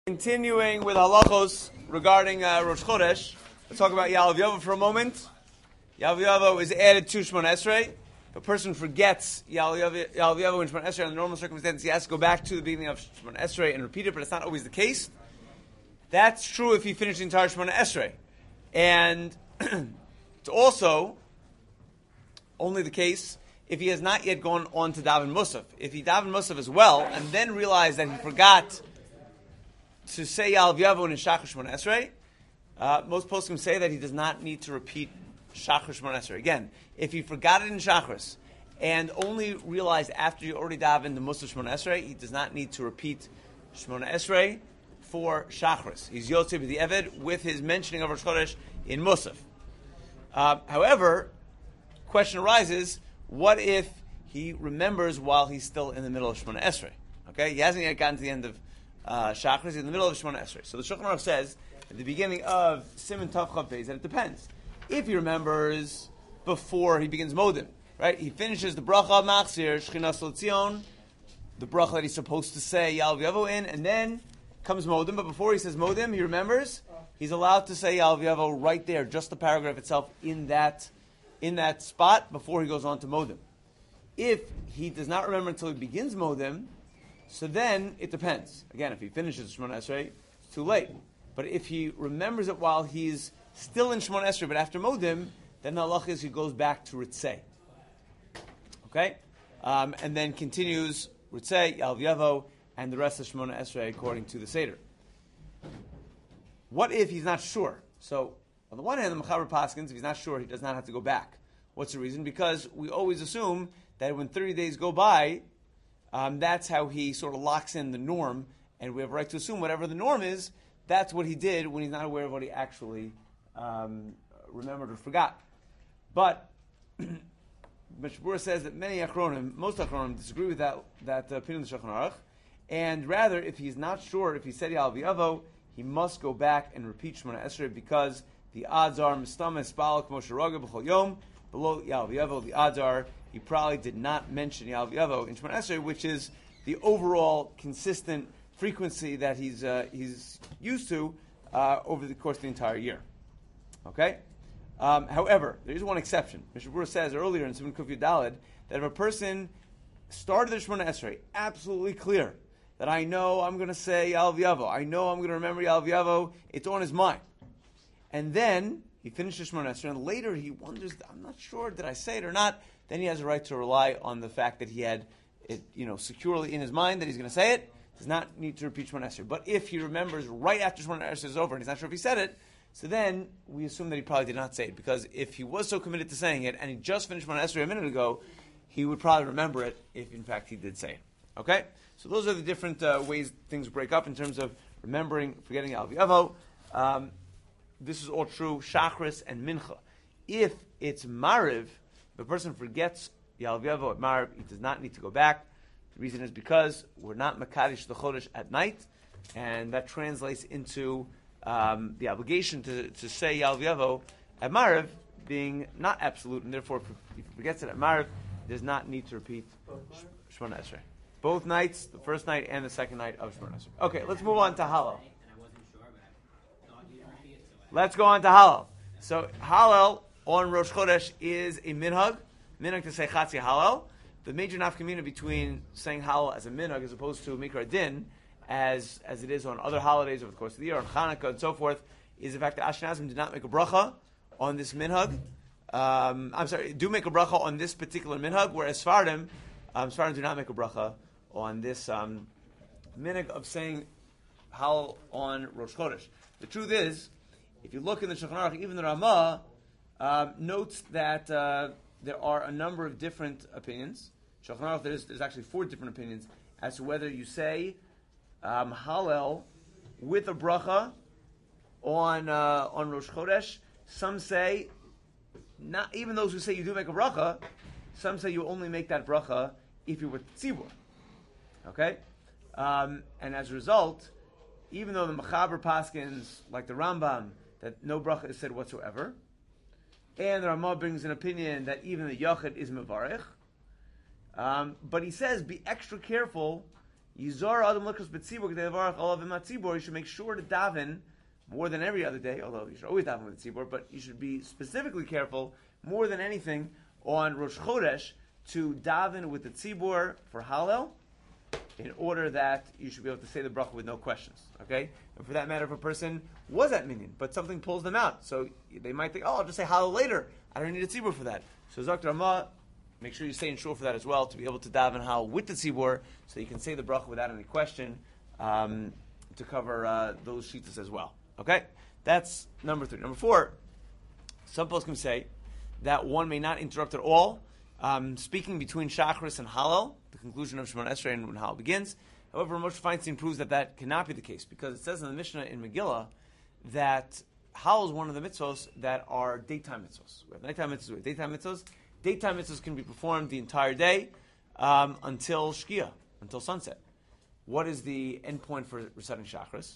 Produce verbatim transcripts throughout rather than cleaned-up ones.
Continuing with halachos regarding uh, Rosh Chodesh, let's talk about Ya'alav Yavo for a moment. Ya'alav Yavo is added to Shemona Esrei. If a person forgets Ya'alav Yavo in Shemona Esrei, under normal circumstances, he has to go back to the beginning of Shemona Esrei and repeat it, but it's not always the case. That's true if he finished the entire Shemona Esrei. And it's also only the case if he has not yet gone on to Daven Musaf. If he Daven Musaf as well, and then realized that he forgot to say Ya'alav Yavo in Shachar Shemona Esrei, uh, most poskim say that he does not need to repeat Shachar Shemona Esrei. Again, if he forgot it in Shachris and only realized after you already davened the Musaf Shemona Esrei, he does not need to repeat Shemona Esrei for Shachris. He's Yotzei B'di Eved with his mentioning of Rosh Chodesh in Musaf. Uh, however, question arises, what if he remembers while he's still in the middle of Shemona Esrei? Okay, he hasn't yet gotten to the end of Uh, Shachris is in the middle of Shemona Esrei. So the Shulchan Aruch says at the beginning of Siman Tav Chav Beis that it depends. If he remembers before he begins Modim, right? He finishes the bracha of Machzir, Shchinas L'Tzion, the bracha that he's supposed to say Ya'alav Yavo in, and then comes Modim. But before he says Modim, he remembers he's allowed to say Ya'alav Yavo right there, just the paragraph itself in that in that spot before he goes on to Modim. If he does not remember until he begins Modim, so then it depends. Again, if he finishes Shemona Esrei, it's too late. But if he remembers it while he's still in Shemona Esrei, but after Modim, then the halach is he goes back to Ritzei. Okay? Um, and then continues Ritzei, Ya'alav Yavo, and the rest of Shemona Esrei according to the Seder. What if he's not sure? So, on the one hand, the Mechaber Paskins, if he's not sure, he does not have to go back. What's the reason? Because we always assume that when thirty days go by, Um, that's how he sort of locks in the norm, and we have a right to assume whatever the norm is, that's what he did when he's not aware of what he actually um, remembered or forgot. But Mishbur says that many Achronim, most Achronim, disagree with that, that uh, opinion of the Shulchan Aruch, and rather, if he's not sure, if he said Ya'alav Yavo, he must go back and repeat Shemona Esrei because the odds are Mistama Espalak Moshe Raga B'chol Yom, below Ya'alav Yavo, the odds are he probably did not mention Ya'alav Yavo in Shemona Esrei, which is the overall consistent frequency that he's uh, he's used to uh, over the course of the entire year. Okay? Um, however, there is one exception. Mishnah Berurah says earlier in Siman Kuf Yud Daled that if a person started the Shemona Esrei absolutely clear that I know I'm going to say Ya'alav Yavo, I know I'm going to remember Ya'alav Yavo, it's on his mind. And then he finishes Shemona Esrei, and later he wonders, I'm not sure, did I say it or not? Then he has a right to rely on the fact that he had it, you know, securely in his mind that he's going to say it. Does not need to repeat Shemona Esrei. But if he remembers right after Shemona Esrei is over and he's not sure if he said it, so then we assume that he probably did not say it, because if he was so committed to saying it and he just finished Shemona Esrei a minute ago, he would probably remember it if in fact he did say it. Okay, so those are the different uh, ways things break up in terms of remembering, forgetting Ya'alav Yavo. Um, this is all true Shachris and Mincha. If it's Mariv, if a person forgets Ya'alav Yavo at Mariv, he does not need to go back. The reason is because we're not Makadish the Chodesh at night, and that translates into um, the obligation to, to say Ya'alav Yavo at Mariv being not absolute, and therefore if he forgets it at Mariv, he does not need to repeat Shemona Esrei. Both nights, the first night and the second night of Shemona Esrei. Okay, let's move on to Hallel. Let's go on to Hallel. So Hallel on Rosh Chodesh is a minhag, minhag to say Chatzi Hallel. The major nafkamina between saying Hallel as a minhag as opposed to Mikra Din, as as it is on other holidays over the course of the year, on Hanukkah and so forth, is the fact that Ashkenazim did not make a bracha on this minhag. Um, I'm sorry, do make a bracha on this particular minhag, whereas Sfardim, um, Sfardim do not make a bracha on this um, minhag of saying Hallel on Rosh Chodesh. The truth is, if you look in the Shulchan Aruch, even the Ramah Um, notes that uh, there are a number of different opinions. Shulchan Aruch, there's, there's actually four different opinions as to whether you say um, Hallel with a bracha on uh, on Rosh Chodesh. Some say, not even those who say you do make a bracha, some say you only make that bracha if you're with tzibur. Okay? Um, and as a result, even though the Mechaber Paskins, like the Rambam, that no bracha is said whatsoever, and the Ramah brings an opinion that even the Yachid is Mevarech. Um, but he says, be extra careful. Yizar Adam Likus B'tzibur K'dei Levarach Olav V'Matzibur. You should make sure to daven more than every other day, although you should always daven with the tzibur, but you should be specifically careful more than anything on Rosh Chodesh to daven with the tzibur for Hallel, in order that you should be able to say the bracha with no questions. Okay, and for that matter, if a person was at minyan, but something pulls them out, so they might think, "Oh, I'll just say Hallel later. I don't need a tzibur for that." So Zakh Ramah, make sure you stay in shul for that as well, to be able to daven Hallel with the tzibur, so you can say the bracha without any question, um, to cover uh, those shittas as well. Okay, that's number three. Number four, some folks can say that one may not interrupt at all, um, speaking between Shachris and Hallel, the conclusion of Shemona Esrei and when Hallel begins. However, Moshe Feinstein proves that that cannot be the case, because it says in the Mishnah in Megillah that Hallel is one of the mitzvos that are daytime mitzvos. We have nighttime mitzvos, we have daytime mitzvos. Daytime mitzvos can be performed the entire day um, until Shkia, until sunset. What is the end point for reciting Shachris?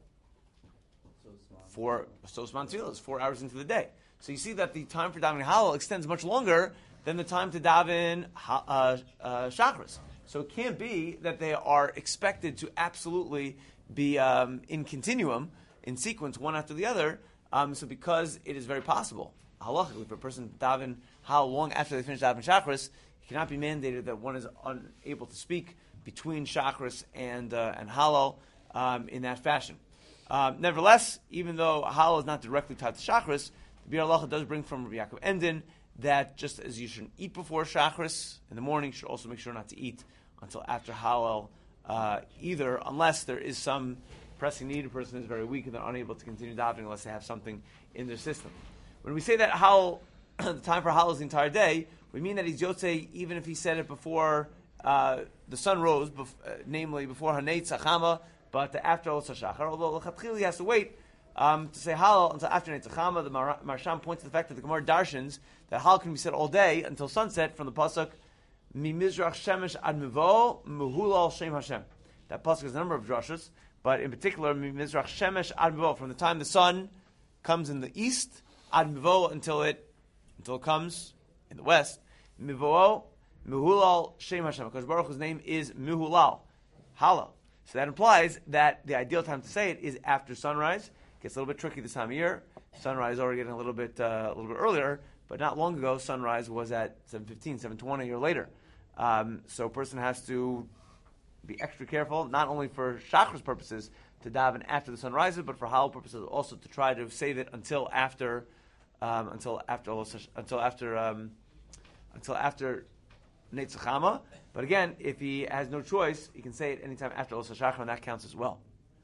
Four Sosman Tefillah, four hours into the day. So you see that the time for davening Hallel extends much longer than the time to daven uh, uh, Shachris. So it can't be that they are expected to absolutely be um, in continuum, in sequence, one after the other. Um, so because it is very possible, halachically, for a person to daven how long after they finish davening Shachris, it cannot be mandated that one is unable to speak between Shachris and uh, and Hallel um, in that fashion. Um, nevertheless, even though Hallel is not directly tied to Shachris, the Bir Halacha does bring from Rabbi Yaakov Endin that just as you shouldn't eat before Shachris in the morning, you should also make sure not to eat until after Hallel uh, either, unless there is some pressing need. A person is very weak and they're unable to continue davening unless they have something in their system. When we say that Hallel, the time for Hallel is the entire day, we mean that he's Yotzei even if he said it before uh, the sun rose, bef- uh, namely before Hanei Tzachama, but after Olos HaShachar, although L'chatchil he has to wait um, to say Hallel until after Hanei Tzachama. The Mar- Marsham points to the fact that the Gemara darshans that Hallel can be said all day until sunset from the pasuk Mi Mizrach Shemesh Ad Mivo Mehulal Shem Hashem. That pasuk is a number of drashas, but in particular Mi Mizrach Shemesh Ad Mivo, from the time the sun comes in the east Ad Mivo until it until it comes in the west. Mivo Mehulal Shem Hashem, because Baruch Hu's name is Mehulal, Hallel. So that implies that the ideal time to say it is after sunrise. It gets a little bit tricky this time of year. Sunrise is already getting a little bit uh, a little bit earlier, but not long ago sunrise was at seven fifteen, seven twenty or later. Um, so a person has to be extra careful, not only for Shachris purposes to daven after the sun rises, but for Hallel purposes also to try to save it until after um, until after until after um, until after Netzachama. But again, if he has no choice, he can say it anytime after Olos HaShachar, and that counts as well.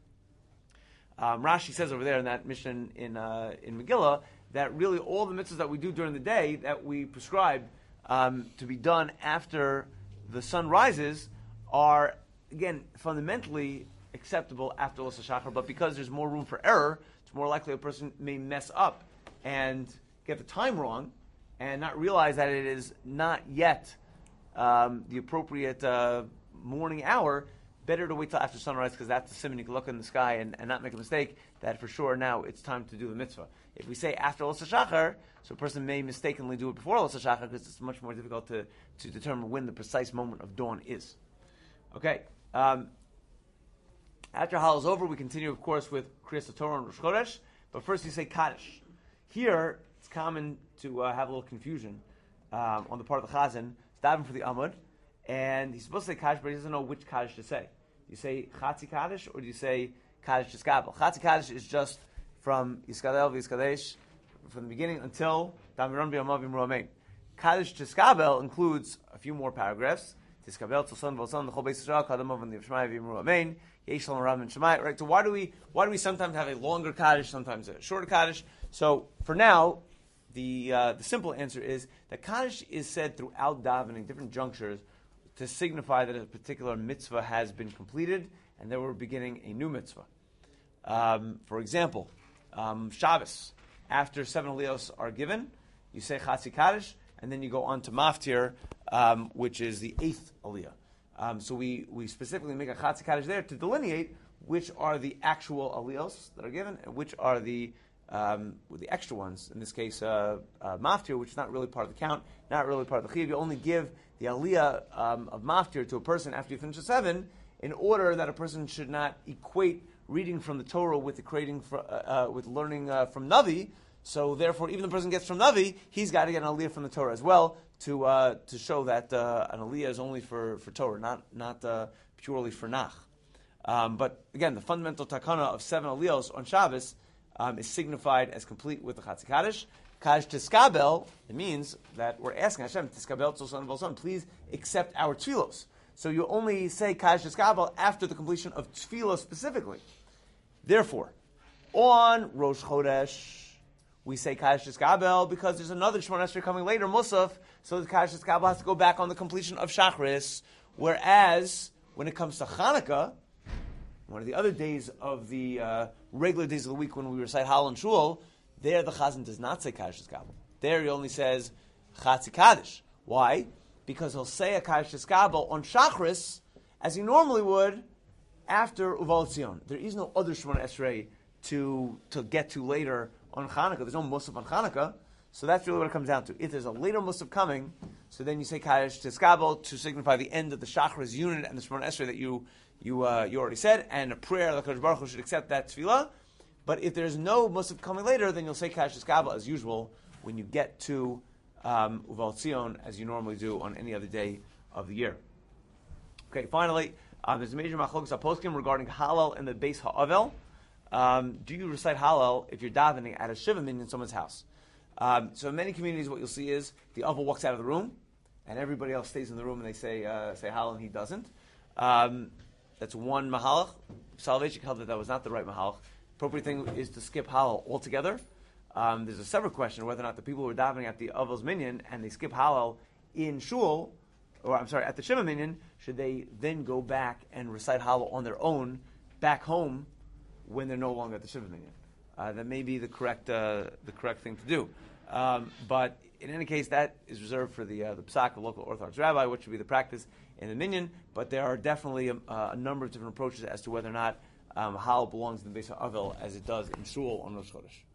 Um, Rashi says over there in that mission in uh, in Megillah that really all the mitzvahs that we do during the day that we prescribe um, to be done after the sun rises are, again, fundamentally acceptable after Olos HaShachar, but because there's more room for error, it's more likely a person may mess up and get the time wrong and not realize that it is not yet Um, the appropriate uh, morning hour. Better to wait till after sunrise, because that's the simon you can look in the sky and, and not make a mistake that for sure now it's time to do the mitzvah. If we say after Olos HaShachar, so a person may mistakenly do it before Olos HaShachar, because it's much more difficult to, to determine when the precise moment of dawn is. Okay. Um, after Hallel is over, we continue, of course, with Kriyas Torah and Rosh Chodesh. But first, you say Kaddish. Here, it's common to uh, have a little confusion um, on the part of the Chazan. Daven for the Amud, and he's supposed to say Kaddish, but he doesn't know which Kaddish to say. Do you say Chatzi Kaddish, or do you say Kaddish Yiskabel? Chatzi Kaddish is just from Yiskadel v'Yiskadesh, from the beginning until Damiron v'Yamav v'Imru Amen. Kaddish Yiskabel includes a few more paragraphs. Yiskabel Tzolson V'Olson L'Chol Beis Yisrael Kadamov v'Yishmai v'Imru Amen Yesh Shalom Rav and Shemai. Right. So why do we why do we sometimes have a longer Kaddish, sometimes a shorter Kaddish? So for now, The uh, the simple answer is that Kaddish is said throughout davening, different junctures, to signify that a particular mitzvah has been completed and that we're beginning a new mitzvah. Um, for example, um, Shabbos, after seven aliyos are given, you say Chatzi Kaddish, and then you go on to Maftir, um, which is the eighth aliyah. Um, so we, we specifically make a Chatzi Kaddish there to delineate which are the actual aliyos that are given and which are the Um, with the extra ones, in this case, uh, uh, maftir, which is not really part of the count, not really part of the chiyuv. You only give the aliyah um, of maftir to a person after you finish the seven in order that a person should not equate reading from the Torah with equating for, uh, uh, with learning uh, from Navi. So therefore, even the person gets from Navi, he's got to get an aliyah from the Torah as well to uh, to show that uh, an aliyah is only for, for Torah, not not uh, purely for Nach. Um, but again, the fundamental takana of seven aliyos on Shabbos um, is signified as complete with the Chatzi Kaddish. Kaddish Tiskabel, it means that we're asking Hashem, Tiskabel Tzolson Volson, please accept our tefillos. So you only say Kaddish Tiskabel after the completion of tefillos specifically. Therefore, on Rosh Chodesh, we say Kaddish Tiskabel because there's another Shemona Esrei coming later, Musaf, so the Kaddish Tiskabel has to go back on the completion of Shachris, whereas when it comes to Hanukkah, one of the other days of the uh, regular days of the week when we recite Hallel and Shul, there the Chazan does not say Kaddish Tiskabel. There he only says Chatzi Kaddish. Why? Because he'll say a Kaddish Tiskabel on Shachris, as he normally would, after Uval Tzion. There is no other Shemona Esrei to, to get to later on Hanukkah. There's no Musaf on Hanukkah, so that's really what it comes down to. If there's a later Musaf coming, so then you say Kaddish Tiskabel to signify the end of the Shachris unit and the Shemona Esrei that you you uh, you already said, and a prayer that Kadosh Baruch Hu should accept that tefillah. But if there's no Musaf coming later, then you'll say Kaddish Tiskabel as usual when you get to um, Uval Tzion, as you normally do on any other day of the year. Okay, finally, uh, there's a major machlokes poskim regarding Hallel in the Beis Ha'avel. Um, do you recite Hallel if you're davening at a Shiva minyan in someone's house? Um, so in many communities, what you'll see is the Avel walks out of the room, and everybody else stays in the room, and they say uh, say Hallel, and he doesn't. Um, that's one mahalach. Salvation held that that was not the right mahalach. Appropriate thing is to skip Hallel altogether. Um, there's a separate question whether or not the people who are davening at the Avel's minyan and they skip Hallel in shul, or I'm sorry, at the Shiva minyan, should they then go back and recite Hallel on their own back home when they're no longer at the Shiva minyan? Uh, that may be the correct uh, the correct thing to do. Um, but in any case, that is reserved for the uh, the psak, the local Orthodox rabbi, which would be the practice in the minyan. But there are definitely a, a number of different approaches as to whether or not um, Hallel belongs in the Beis Ha'avel as it does in shul on Rosh Chodesh.